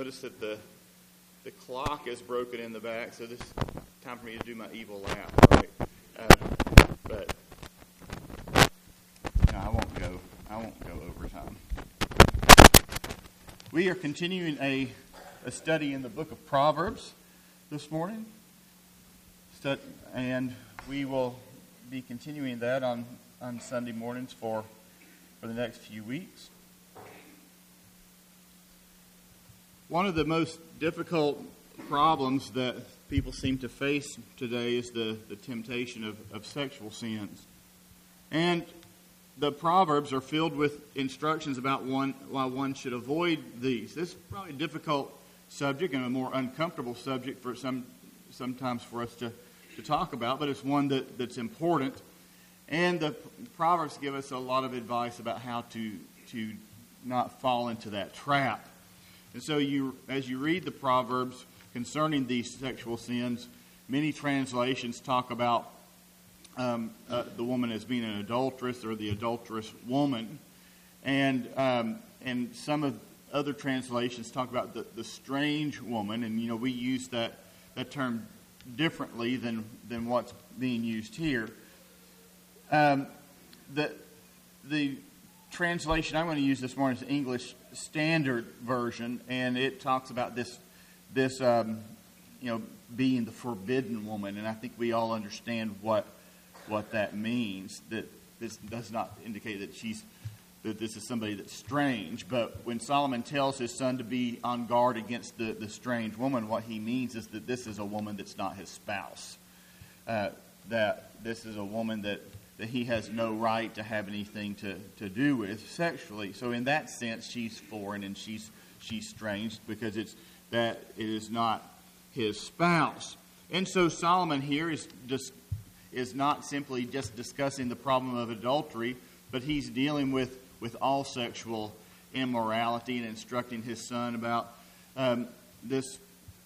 notice that the clock is broken in the back, so this is time for me to do my evil laugh, right? But no, I won't go overtime. We are continuing a study in the book of Proverbs this morning, and we will be continuing that on Sunday mornings for the next few weeks. One of the most difficult problems that people seem to face today is the temptation of sexual sins. And the Proverbs are filled with instructions about why one should avoid these. This is probably a difficult subject and a more uncomfortable subject for sometimes for us to talk about, but it's one that's important. And the Proverbs give us a lot of advice about how to not fall into that trap. And so as you read the Proverbs concerning these sexual sins, many translations talk about the woman as being an adulteress or the adulterous woman. And some of other translations talk about the strange woman. And, we use that term differently than what's being used here. The translation I'm going to use this morning is the English Standard Version, and it talks about this being the forbidden woman, and I think we all understand what that means. That this does not indicate that this is somebody that's strange, but when Solomon tells his son to be on guard against the strange woman, what he means is that this is a woman that's not his spouse. That this is a woman that he has no right to have anything to do with sexually. So in that sense, she's foreign and she's strange because it is not his spouse. And so Solomon here is not simply just discussing the problem of adultery, but he's dealing with all sexual immorality and instructing his son about this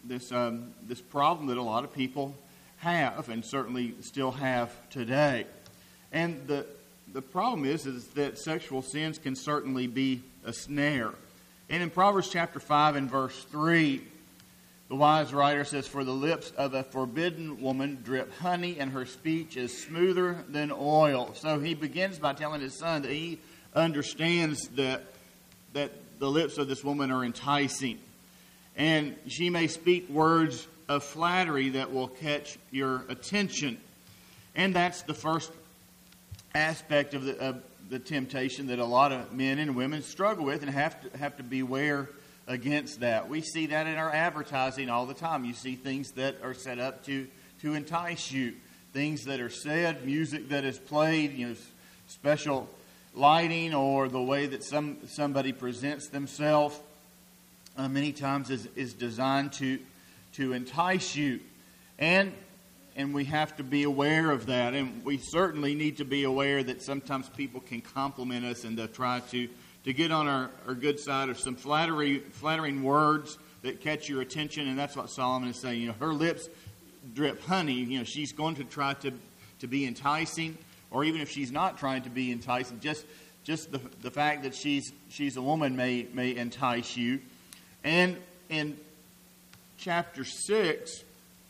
problem that a lot of people have and certainly still have today. And the problem is that sexual sins can certainly be a snare. And in Proverbs chapter 5 and verse 3, the wise writer says, "For the lips of a forbidden woman drip honey, and her speech is smoother than oil." So he begins by telling his son that he understands that the lips of this woman are enticing. And she may speak words of flattery that will catch your attention. And that's the first aspect of the temptation that a lot of men and women struggle with and have to beware against that. We see that in our advertising all the time. You see things that are set up to entice you, things that are said, music that is played, special lighting, or the way that somebody presents themselves. Many times is designed to entice you, and we have to be aware of that. And we certainly need to be aware that sometimes people can compliment us and they'll try to get on our good side, or some flattering words that catch your attention. And that's what Solomon is saying. Her lips drip honey. She's going to try to be enticing, or even if she's not trying to be enticing, just the fact that she's a woman may entice you. And in chapter 6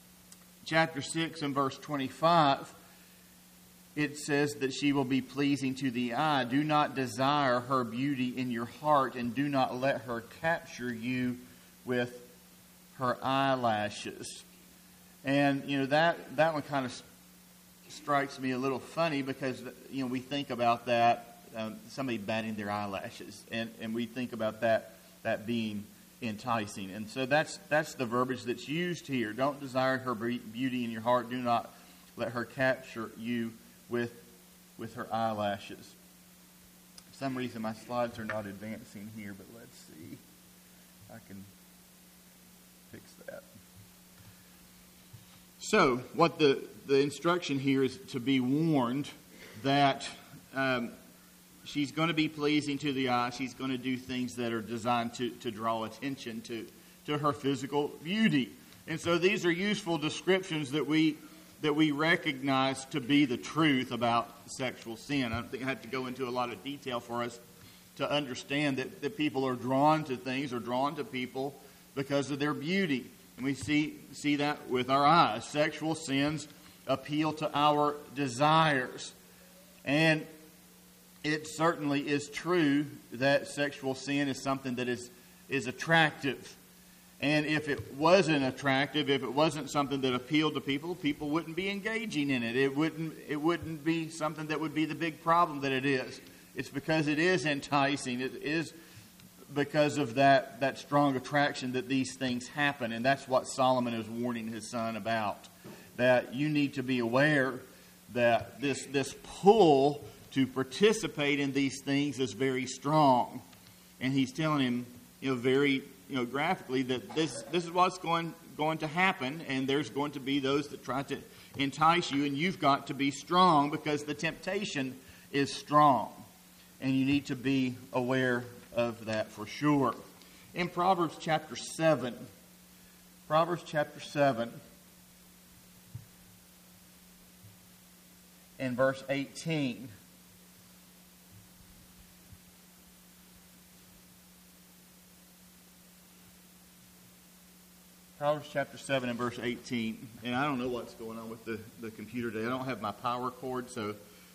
and verse 25, it says that she will be pleasing to the eye. Do not desire her beauty in your heart, and do not let her capture you with her eyelashes. And, that one kind of strikes me a little funny because, we think about that, somebody batting their eyelashes, and we think about that being enticing. And so that's the verbiage that's used here. Don't desire her beauty in your heart. Do not let her capture you with her eyelashes. For some reason my slides are not advancing here, but let's see if I can fix that. So what the instruction here is to be warned that she's going to be pleasing to the eye. She's going to do things that are designed to draw attention to her physical beauty. And so these are useful descriptions that we recognize to be the truth about sexual sin. I don't think I have to go into a lot of detail for us to understand that people are drawn to things or drawn to people because of their beauty. And we see that with our eyes. Sexual sins appeal to our desires. And it certainly is true that sexual sin is something that is attractive. And if it wasn't attractive, if it wasn't something that appealed to people, people wouldn't be engaging in it. It wouldn't be something that would be the big problem that it is. It's because it is enticing. It is because of that strong attraction that these things happen. And that's what Solomon is warning his son about. That you need to be aware that this pull to participate in these things is very strong. And he's telling him, very graphically that this is what's going to happen, and there's going to be those that try to entice you, and you've got to be strong because the temptation is strong. And you need to be aware of that for sure. In Proverbs chapter 7, and verse 18, Proverbs chapter 7 and verse 18. And I don't know what's going on with the computer today. I don't have my power cord, so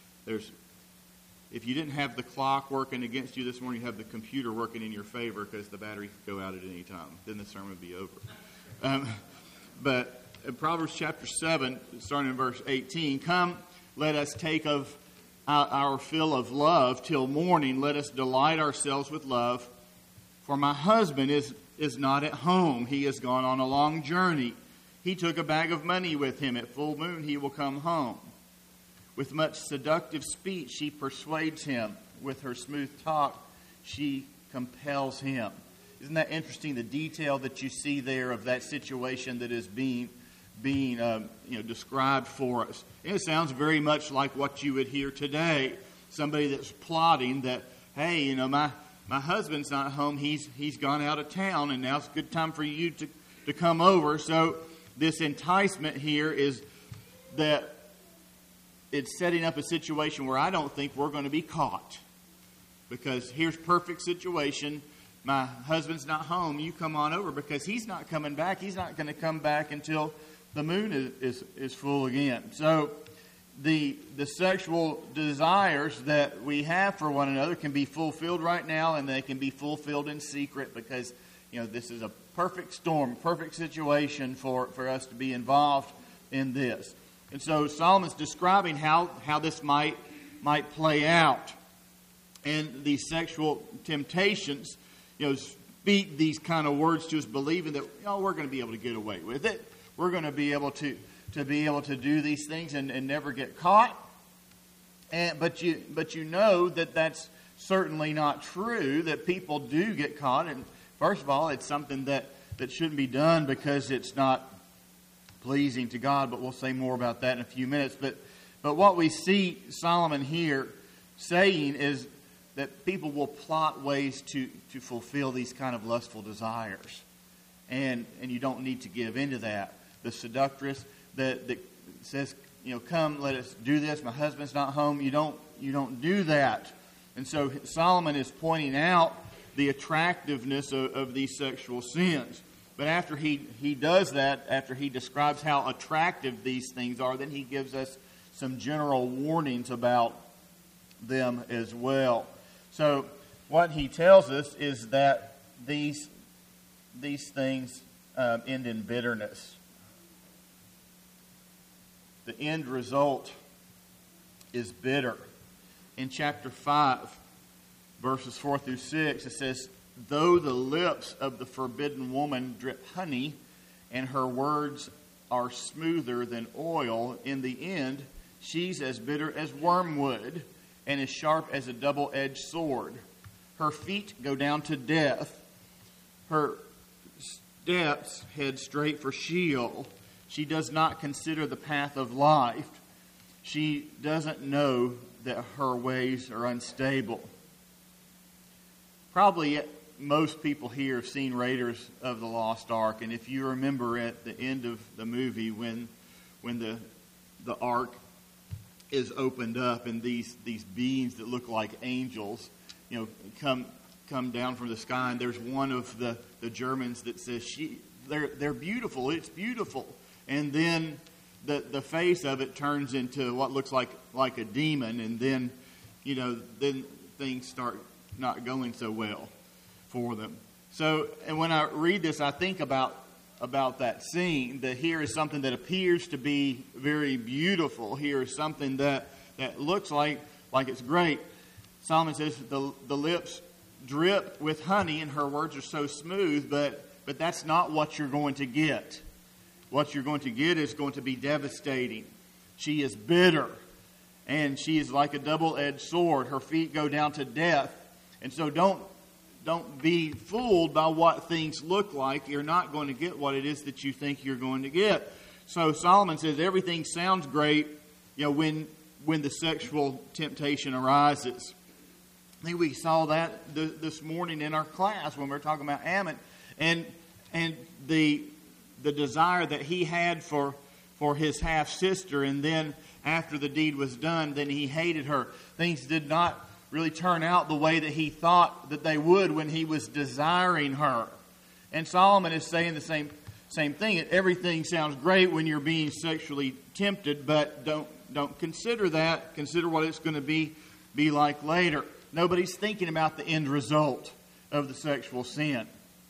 if you didn't have the clock working against you this morning, you have the computer working in your favor because the battery could go out at any time. Then the sermon would be over. But in Proverbs chapter 7, starting in verse 18, come, let us take of our fill of love till morning. Let us delight ourselves with love. For my husband is not at home. He has gone on a long journey. He took a bag of money with him. At full moon he will come home. With much seductive speech she persuades him. With her smooth talk she compels him. Isn't that interesting, the detail that you see there of that situation that is being described for us? And it sounds very much like what you would hear today. Somebody that's plotting that, hey, my husband's not home. He's gone out of town, and now it's a good time for you to come over. So this enticement here is that it's setting up a situation where I don't think we're going to be caught. Because here's perfect situation. My husband's not home. You come on over because he's not coming back. He's not going to come back until the moon is full again. So the sexual desires that we have for one another can be fulfilled right now, and they can be fulfilled in secret because this is a perfect storm, perfect situation for us to be involved in this. And so Solomon's describing how this might play out. And these sexual temptations, speak these kind of words to us, believing that we're going to be able to get away with it. We're going to be able to do these things and never get caught. But you know that that's certainly not true, that people do get caught. And first of all, it's something that shouldn't be done because it's not pleasing to God, but we'll say more about that in a few minutes. But what we see Solomon here saying is that people will plot ways to fulfill these kind of lustful desires. And you don't need to give into that. The seductress that says, come, let us do this. My husband's not home. You don't do that. And so Solomon is pointing out the attractiveness of these sexual sins. But after he does that, after he describes how attractive these things are, then he gives us some general warnings about them as well. So what he tells us is that these things end in bitterness. The end result is bitter. In chapter 5, verses 4 through 6, it says, though the lips of the forbidden woman drip honey, and her words are smoother than oil, in the end, she's as bitter as wormwood, and as sharp as a double-edged sword. Her feet go down to death. Her steps head straight for Sheol. She does not consider the path of life. She doesn't know that her ways are unstable. Probably most people here have seen Raiders of the Lost Ark, and if you remember at the end of the movie when the ark is opened up and these beings that look like angels, come come down from the sky, and there's one of the Germans that says, they're beautiful, it's beautiful. And then the face of it turns into what looks like a demon, and then, then things start not going so well for them. So, and when I read this, I think about that scene, that here is something that appears to be very beautiful. Here is something that looks like it's great. Solomon says the lips drip with honey, and her words are so smooth, but that's not what you're going to get. What you're going to get is going to be devastating. She is bitter, and she is like a double-edged sword. Her feet go down to death. And so don't be fooled by what things look like. You're not going to get what it is that you think you're going to get. So Solomon says everything sounds great, when the sexual temptation arises. I think we saw that this morning in our class when we were talking about Ammon, and the desire that he had for his half sister, and then after the deed was done, then he hated her. Things did not really turn out the way that he thought that they would when he was desiring her. And Solomon is saying the same thing. Everything sounds great when you're being sexually tempted, but don't consider that. Consider what it's going to be like later. Nobody's thinking about the end result of the sexual sin.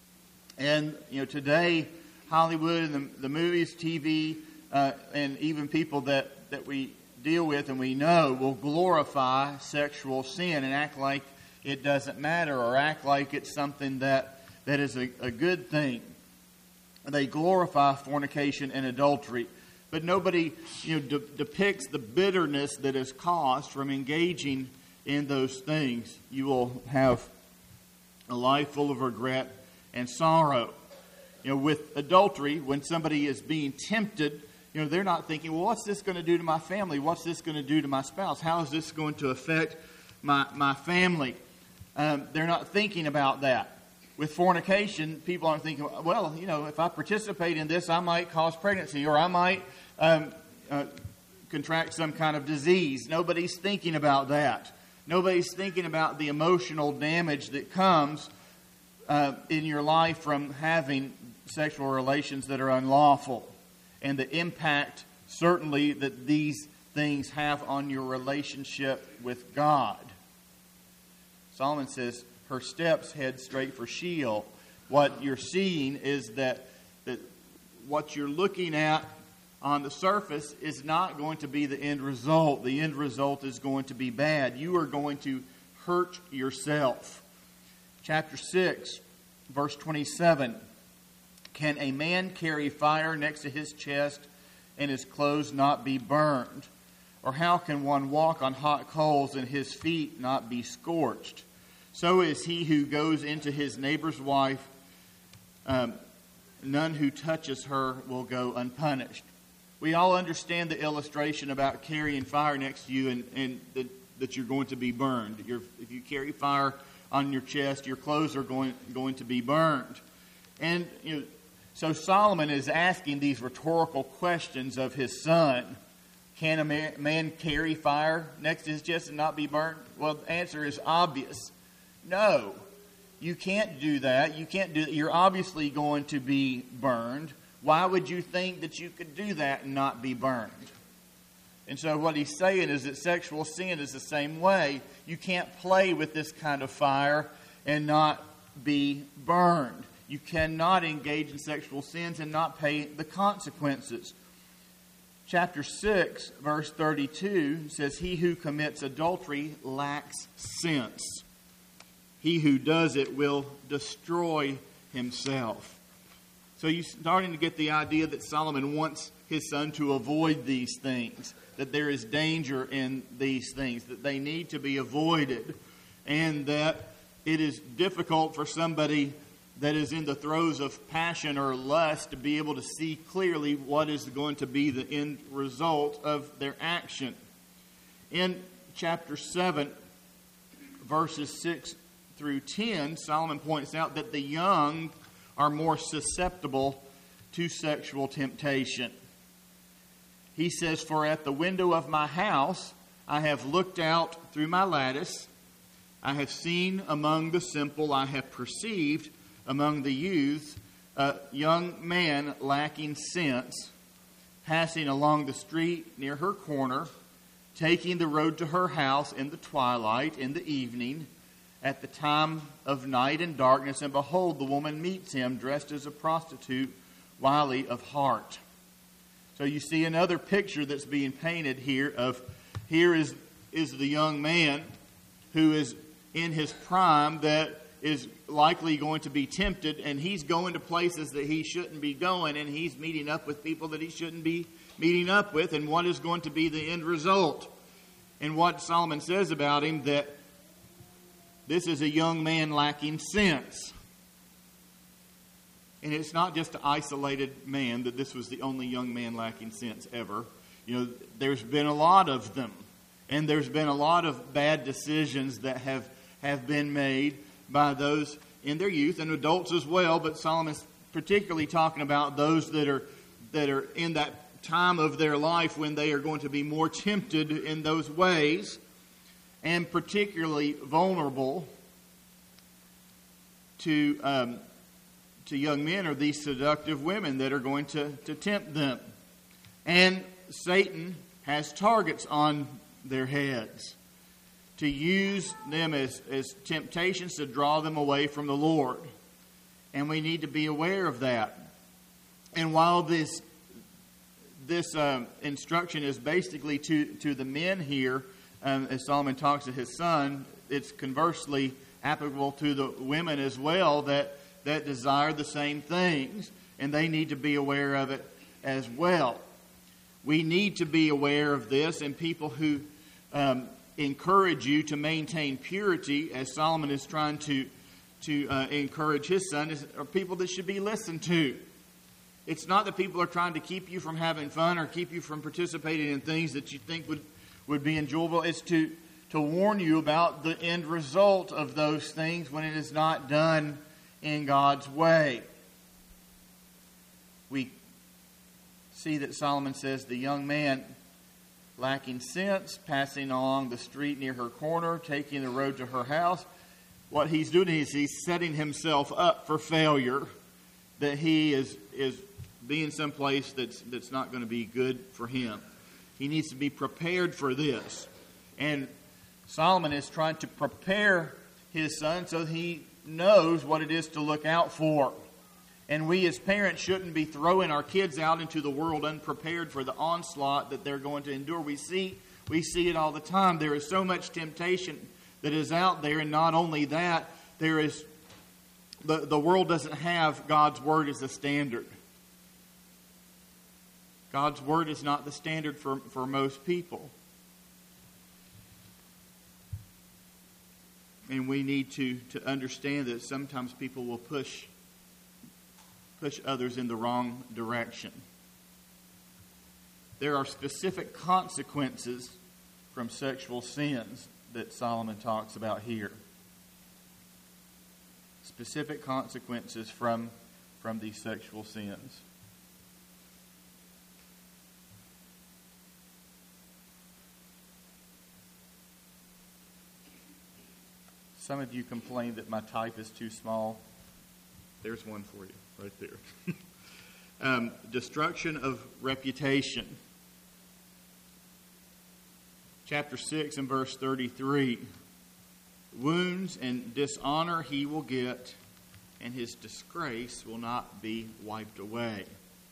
And today, Hollywood and the movies, TV, and even people that we deal with and we know will glorify sexual sin and act like it doesn't matter, or act like it's something that is a good thing. They glorify fornication and adultery, but nobody depicts the bitterness that is caused from engaging in those things. You will have a life full of regret and sorrow. With adultery, when somebody is being tempted, they're not thinking, well, what's this going to do to my family? What's this going to do to my spouse? How is this going to affect my family? They're not thinking about that. With fornication, people aren't thinking, well, if I participate in this, I might cause pregnancy, or I might contract some kind of disease. Nobody's thinking about that. Nobody's thinking about the emotional damage that comes in your life from having sexual relations that are unlawful, and the impact, certainly, that these things have on your relationship with God. Solomon says, her steps head straight for Sheol. What you're seeing is that what you're looking at on the surface is not going to be the end result. The end result is going to be bad. You are going to hurt yourself. Chapter 6, verse 27. Can a man carry fire next to his chest and his clothes not be burned? Or how can one walk on hot coals and his feet not be scorched? So is he who goes into his neighbor's wife. None who touches her will go unpunished. We all understand the illustration about carrying fire next to you and that you're going to be burned. If you carry fire on your chest, your clothes are going to be burned. And so Solomon is asking these rhetorical questions of his son. Can a man carry fire next to his chest and not be burned? Well, the answer is obvious. No, you can't do that. You can't do that. You're obviously going to be burned. Why would you think that you could do that and not be burned? And so what he's saying is that sexual sin is the same way. You can't play with this kind of fire and not be burned. You cannot engage in sexual sins and not pay the consequences. Chapter 6, verse 32 says, he who commits adultery lacks sense. He who does it will destroy himself. So you're starting to get the idea that Solomon wants his son to avoid these things, that there is danger in these things, that they need to be avoided, and that it is difficult for somebody that is in the throes of passion or lust to be able to see clearly what is going to be the end result of their action. In chapter 7, verses 6 through 10, Solomon points out that the young are more susceptible to sexual temptation. He says, for at the window of my house I have looked out through my lattice, I have seen among the simple, I have perceived among the youth, a young man lacking sense, passing along the street near her corner, taking the road to her house in the twilight, in the evening, at the time of night and darkness. And behold, the woman meets him, dressed as a prostitute, wily of heart. So you see another picture that's being painted here of, here is the young man who is in his prime, that is likely going to be tempted, and he's going to places that he shouldn't be going, and he's meeting up with people that he shouldn't be meeting up with. And what is going to be the end result? And what Solomon says about him, that this is a young man lacking sense. And it's not just an isolated man, that this was the only young man lacking sense ever. You know, there's been a lot of them. And there's been a lot of bad decisions that have been made by those in their youth, and adults as well. But Solomon's particularly talking about those that are in that time of their life when they are going to be more tempted in those ways, and particularly vulnerable to young men are these seductive women that are going to tempt them. And Satan has targets on their heads to use them as temptations to draw them away from the Lord. And we need to be aware of that. And while this instruction is basically to the men here, as Solomon talks to his son, it's conversely applicable to the women as well that desire the same things, and they need to be aware of it as well. We need to be aware of this, and people who encourage you to maintain purity, as Solomon is trying to encourage his son, are people that should be listened to. It's not that people are trying to keep you from having fun or keep you from participating in things that you think would be enjoyable. It's to warn you about the end result of those things when it is not done in God's way. We see that Solomon says the young man lacking sense, passing along the street near her corner, taking the road to her house. What he's doing is he's setting himself up for failure, that he is being someplace that's not going to be good for him. He needs to be prepared for this. And Solomon is trying to prepare his son so he knows what it is to look out for. And we as parents shouldn't be throwing our kids out into the world unprepared for the onslaught that they're going to endure. We see it all the time. There is so much temptation that is out there, and not only that, there is the world doesn't have God's Word as a standard. God's Word is not the standard for most people. And we need to understand that sometimes people will push others in the wrong direction. There are specific consequences from sexual sins that Solomon talks about here. Specific consequences from these sexual sins. Some of you complain that my type is too small. There's one for you right there. Destruction of reputation. Chapter 6 and verse 33. Wounds and dishonor he will get, and his disgrace will not be wiped away.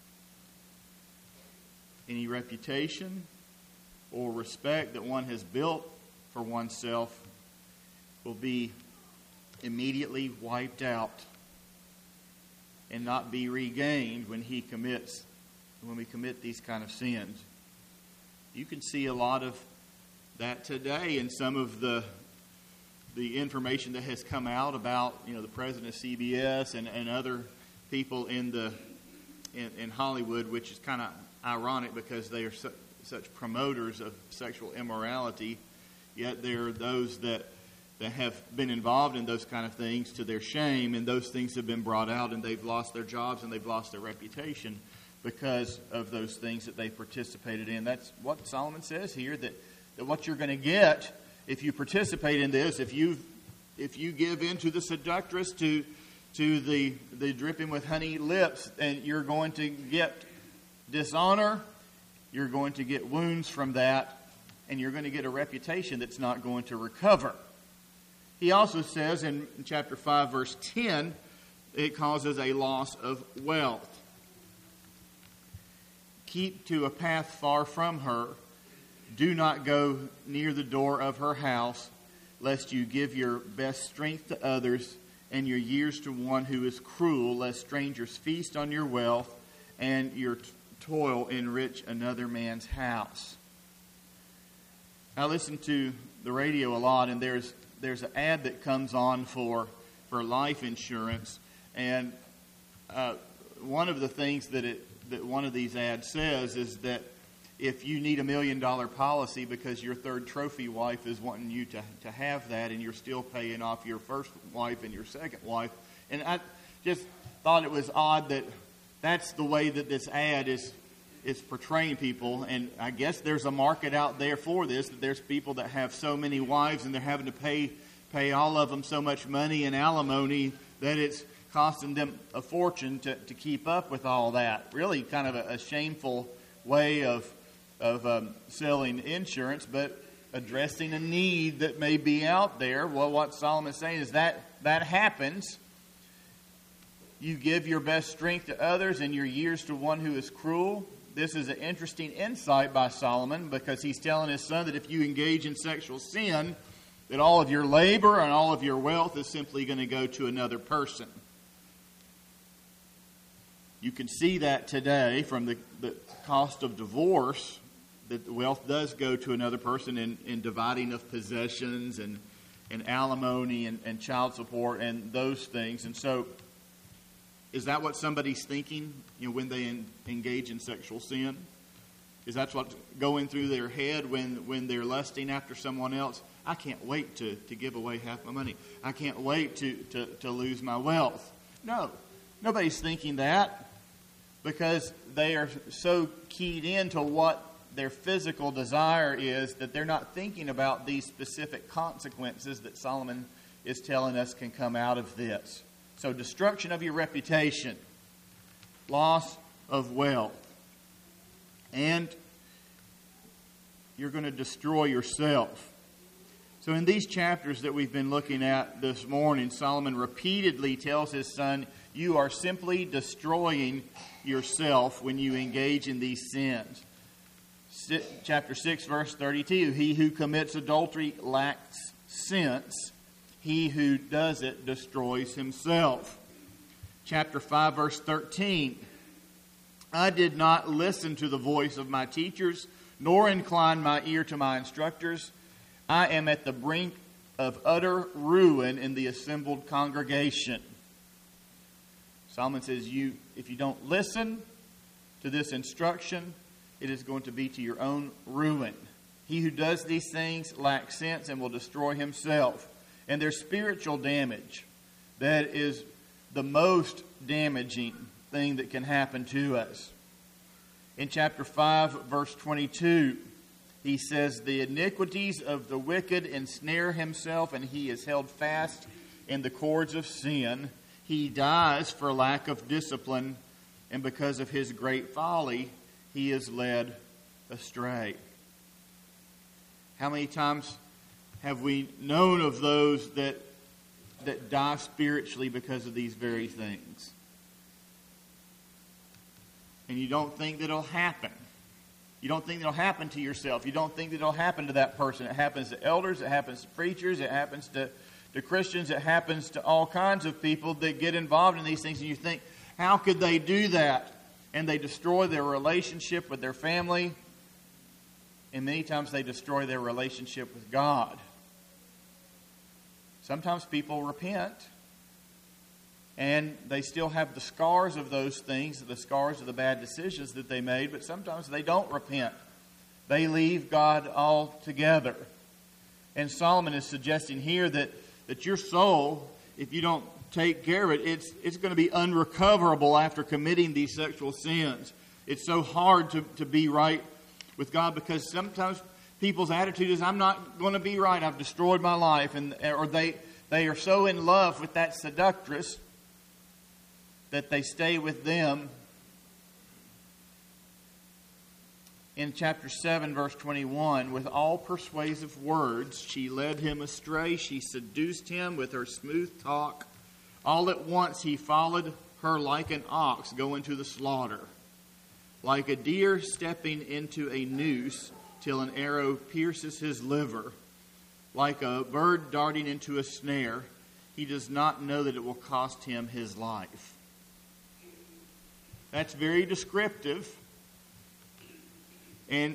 Any reputation or respect that one has built for oneself will be immediately wiped out and not be regained when we commit these kind of sins. You can see a lot of that today in some of the information that has come out about, the president of CBS and other people in Hollywood, which is kind of ironic because they are such promoters of sexual immorality, yet there are those that have been involved in those kind of things to their shame, and those things have been brought out, and they've lost their jobs and they've lost their reputation because of those things that they participated in. That's what Solomon says here, that what you're going to get if you participate in this, if you've if you give in to the seductress, to the dripping with honey lips, and you're going to get dishonor, you're going to get wounds from that, and you're going to get a reputation that's not going to recover. He also says in chapter 5, verse 10, it causes a loss of wealth. Keep to a path far from her. Do not go near the door of her house, lest you give your best strength to others and your years to one who is cruel, lest strangers feast on your wealth and your toil enrich another man's house. I listen to the radio a lot, and there's an ad that comes on for life insurance, and one of the things that one of these ads says is that if you need $1 million policy because your third trophy wife is wanting you to have that, and you're still paying off your first wife and your second wife, and I just thought it was odd that that's the way that this ad is portraying people. And I guess there's a market out there for this, that there's people that have so many wives and they're having to pay all of them so much money in alimony that it's costing them a fortune to keep up with all that. Really kind of a shameful way of selling insurance, but addressing a need that may be out there. Well, what Solomon's saying is that happens. You give your best strength to others and your years to one who is cruel. This is an interesting insight by Solomon, because he's telling his son that if you engage in sexual sin, that all of your labor and all of your wealth is simply going to go to another person. You can see that today from the cost of divorce, that the wealth does go to another person in dividing of possessions and alimony and child support and those things. And so, is that what somebody's thinking, when they engage in sexual sin? Is that what's going through their head when they're lusting after someone else? I can't wait to give away half my money. I can't wait to lose my wealth. No, nobody's thinking that, because they are so keyed into what their physical desire is that they're not thinking about these specific consequences that Solomon is telling us can come out of this. So destruction of your reputation, loss of wealth, and you're going to destroy yourself. So in these chapters that we've been looking at this morning, Solomon repeatedly tells his son, you are simply destroying yourself when you engage in these sins. Chapter 6, verse 32, he who commits adultery lacks sense. He who does it destroys himself. Chapter 5, verse 13. I did not listen to the voice of my teachers, nor incline my ear to my instructors. I am at the brink of utter ruin in the assembled congregation. Solomon says, if you don't listen to this instruction, it is going to be to your own ruin. He who does these things lacks sense and will destroy himself. And there's spiritual damage that is the most damaging thing that can happen to us. In chapter 5, verse 22, he says, the iniquities of the wicked ensnare himself, and he is held fast in the cords of sin. He dies for lack of discipline, and because of his great folly, he is led astray. How many times have we known of those that die spiritually because of these very things? And you don't think that it'll happen. You don't think it'll happen to yourself. You don't think that it'll happen to that person. It happens to elders. It happens to preachers. It happens to Christians. It happens to all kinds of people that get involved in these things. And you think, how could they do that? And they destroy their relationship with their family. And many times they destroy their relationship with God. Sometimes people repent, and they still have the scars of those things, the scars of the bad decisions that they made, but sometimes they don't repent. They leave God altogether. And Solomon is suggesting here that your soul, if you don't take care of it, it's going to be unrecoverable after committing these sexual sins. It's so hard to be right with God, because sometimes people's attitude is, I'm not going to be right. I've destroyed my life, or they They are so in love with that seductress that they stay with them. In chapter 7, verse 21, with all persuasive words, she led him astray. She seduced him with her smooth talk. All at once he followed her like an ox going to the slaughter, like a deer stepping into a noose till an arrow pierces his liver, like a bird darting into a snare. He does not know that it will cost him his life. That's very descriptive. And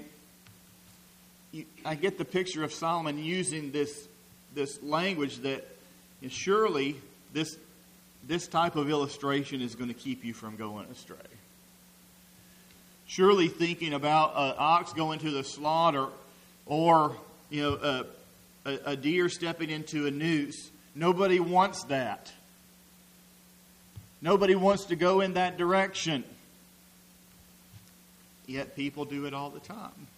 I get the picture of Solomon using this language that surely this type of illustration is going to keep you from going astray. Surely thinking about an ox going to the slaughter, or a deer stepping into a noose. Nobody wants that. Nobody wants to go in that direction. Yet people do it all the time.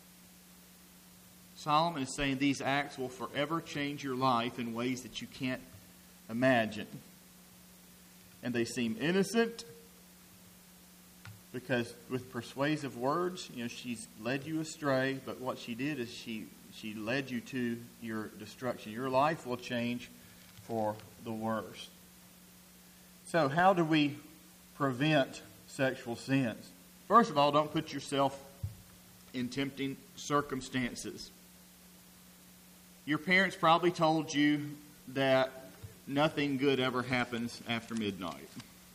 Solomon is saying these acts will forever change your life in ways that you can't imagine. And they seem innocent because with persuasive words, she's led you astray, but what she did is she led you to your destruction. Your life will change for the worst. So how do we prevent sexual sins? First of all, don't put yourself in tempting circumstances. Your parents probably told you that nothing good ever happens after midnight.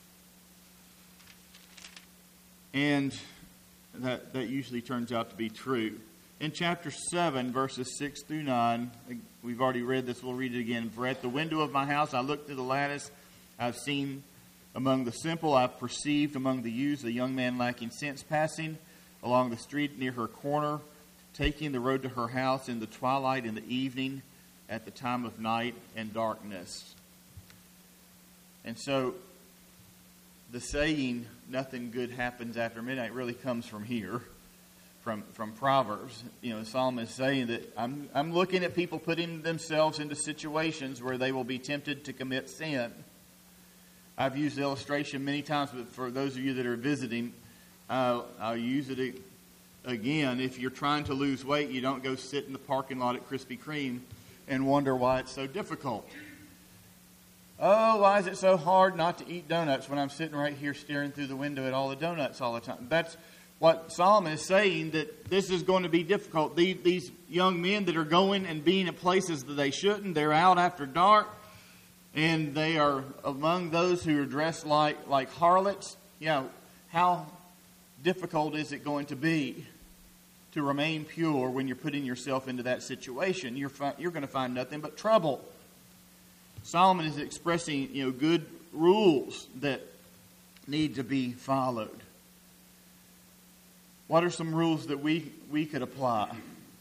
And that usually turns out to be true. In chapter 7, verses 6 through 9, we've already read this, we'll read it again. For at the window of my house I looked through the lattice, I've seen among the simple, I've perceived among the youths a young man lacking sense passing along the street near her corner, taking the road to her house in the twilight, in the evening, at the time of night and darkness. And so the saying, nothing good happens after midnight, really comes from here, from Proverbs. Solomon is saying that I'm looking at people putting themselves into situations where they will be tempted to commit sin. I've used the illustration many times, but for those of you that are visiting, I'll use it again. If you're trying to lose weight, you don't go sit in the parking lot at Krispy Kreme and wonder why it's so difficult. Oh, why is it so hard not to eat donuts when I'm sitting right here staring through the window at all the donuts all the time? That's what Solomon is saying, that this is going to be difficult. These young men that are going and being at places that they shouldn't, they're out after dark, and they are among those who are dressed like harlots. How difficult is it going to be to remain pure when you're putting yourself into that situation? You're going to find nothing but trouble. Solomon is expressing, good rules that need to be followed. What are some rules that we could apply?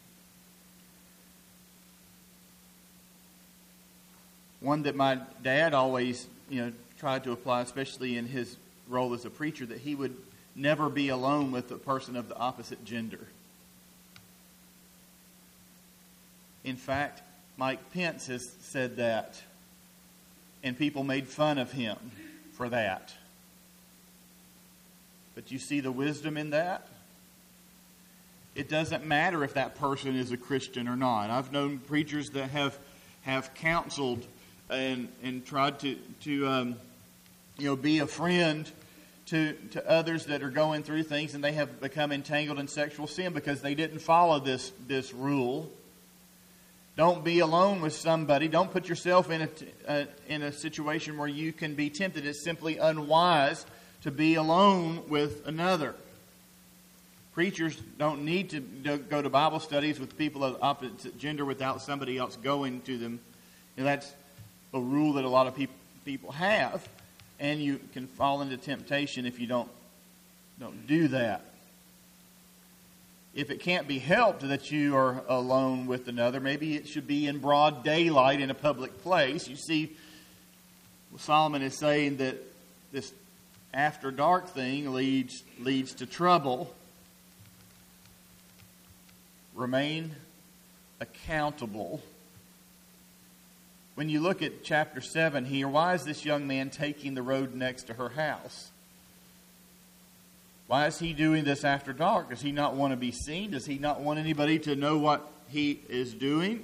One that my dad always, tried to apply, especially in his role as a preacher, that he would never be alone with a person of the opposite gender. In fact, Mike Pence has said that, and people made fun of him for that. But you see the wisdom in that? It doesn't matter if that person is a Christian or not. I've known preachers that have counseled and tried to be a friend to others that are going through things, and they have become entangled in sexual sin because they didn't follow this rule. Don't be alone with somebody. Don't put yourself in a situation where you can be tempted. It's simply unwise to be alone with another. Preachers don't need to go to Bible studies with people of the opposite gender without somebody else going to them. That's a rule that a lot of people have, and you can fall into temptation if you don't do that. If it can't be helped that you are alone with another, maybe it should be in broad daylight in a public place. You see, Solomon is saying that this after dark thing leads to trouble. Remain accountable when you look at chapter 7 here, why is this young man taking the road next to her house? Why is he doing this after dark? Does he not want to be seen? Does he not want anybody to know what he is doing?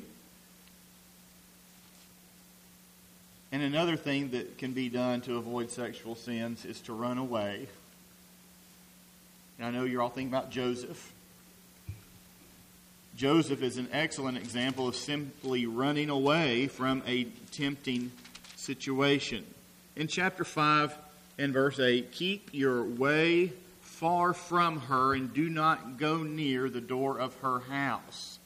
And another thing that can be done to avoid sexual sins is to run away. And I know you're all thinking about Joseph. Joseph is an excellent example of simply running away from a tempting situation. In chapter 5 and verse 8, keep your way far from her and do not go near the door of her house.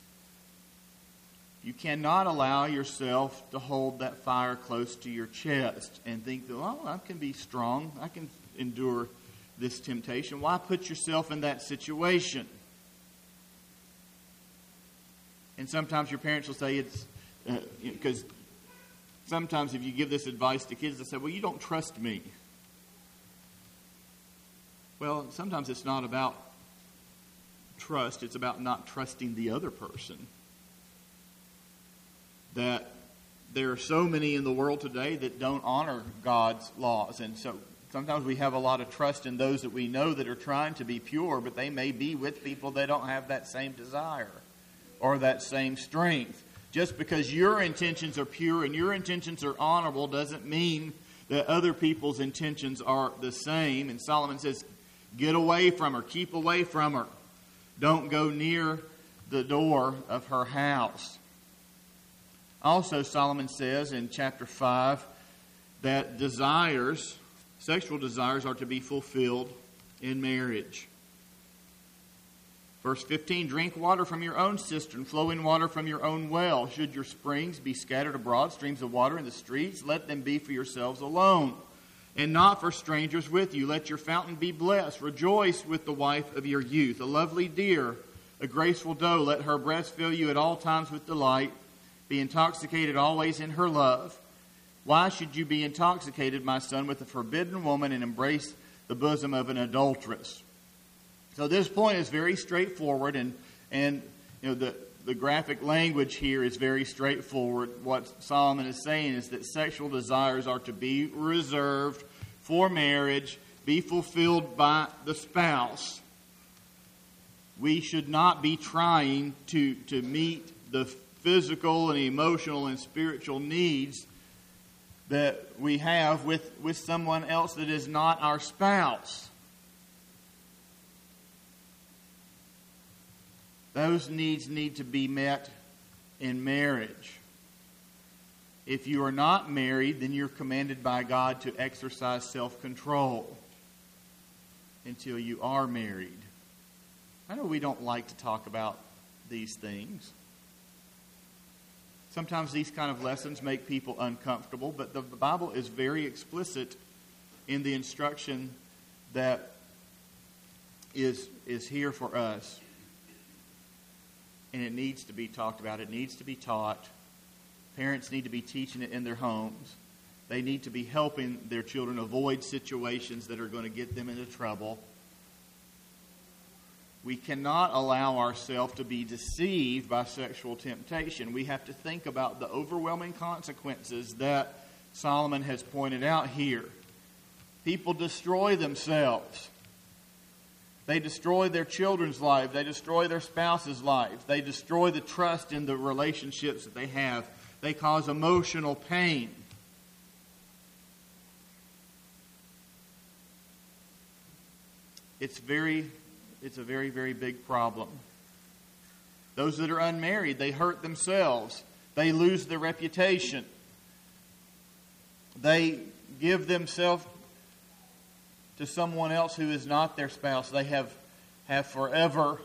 You cannot allow yourself to hold that fire close to your chest and think that, oh, I can be strong. I can endure this temptation. Why put yourself in that situation? And sometimes your parents will say it's because sometimes if you give this advice to kids, they say, well, you don't trust me. Well, sometimes it's not about trust. It's about not trusting the other person. That there are so many in the world today that don't honor God's laws. And so sometimes we have a lot of trust in those that we know that are trying to be pure, but they may be with people that don't have that same desire or that same strength. Just because your intentions are pure and your intentions are honorable doesn't mean that other people's intentions are the same. And Solomon says, get away from her, keep away from her. Don't go near the door of her house. Also, Solomon says in chapter 5 that sexual desires are to be fulfilled in marriage. Verse 15, drink water from your own cistern, flowing water from your own well. Should your springs be scattered abroad, streams of water in the streets, let them be for yourselves alone, and not for strangers with you. Let your fountain be blessed. Rejoice with the wife of your youth, a lovely deer, a graceful doe. Let her breast fill you at all times with delight. Be intoxicated always in her love. Why should you be intoxicated, my son, with a forbidden woman and embrace the bosom of an adulteress? So this point is very straightforward, and you know the graphic language here is very straightforward. What Solomon is saying is that sexual desires are to be reserved for marriage, be fulfilled by the spouse. We should not be trying to meet the physical and emotional and spiritual needs that we have with someone else that is not our spouse. Those needs need to be met in marriage. If you are not married, then you're commanded by God to exercise self-control until you are married. I know we don't like to talk about these things. Sometimes these kind of lessons make people uncomfortable, but the Bible is very explicit in the instruction that is here for us. And it needs to be talked about. It needs to be taught. Parents need to be teaching it in their homes. They need to be helping their children avoid situations that are going to get them into trouble. We cannot allow ourselves to be deceived by sexual temptation. We have to think about the overwhelming consequences that Solomon has pointed out here. People destroy themselves. They destroy their children's life. They destroy their spouse's life. They destroy the trust in the relationships that they have. They cause emotional pain. It's a very, very big problem. Those that are unmarried, they hurt themselves. They lose their reputation. They give themselves to someone else who is not their spouse. They have forever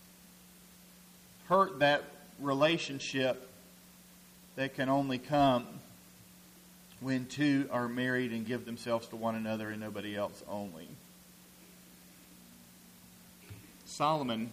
hurt that relationship that can only come when two are married and give themselves to one another and nobody else only. Solomon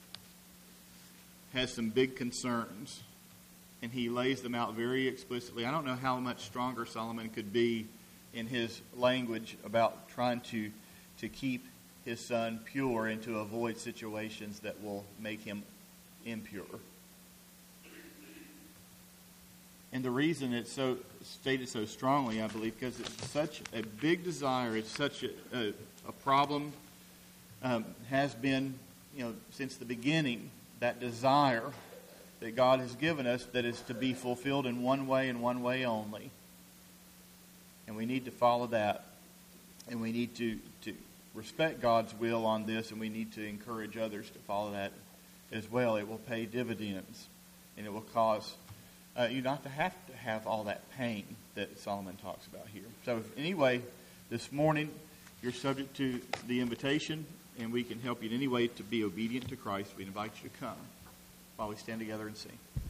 has some big concerns, and he lays them out very explicitly. I don't know how much stronger Solomon could be in his language about trying to keep his son pure and to avoid situations that will make him impure. And the reason it's so stated so strongly, I believe, because it's such a big desire, it's such a problem, has been, since the beginning, that desire that God has given us that is to be fulfilled in one way and one way only. And we need to follow that. And we need to respect God's will on this, and we need to encourage others to follow that as well. It will pay dividends, and it will cause you not to have all that pain that Solomon talks about here. So anyway, this morning, you're subject to the invitation, and we can help you in any way to be obedient to Christ. We invite you to come while we stand together and sing.